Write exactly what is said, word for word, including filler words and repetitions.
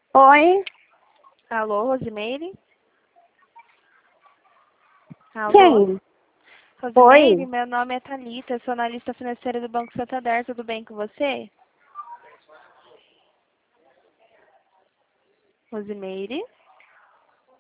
Oi, Alô, Rosimeire? Alô? quem? Rosimeire, Oi, meu nome é Thalita, eu sou analista financeira do Banco Santander, tudo bem com você? Rosimeire?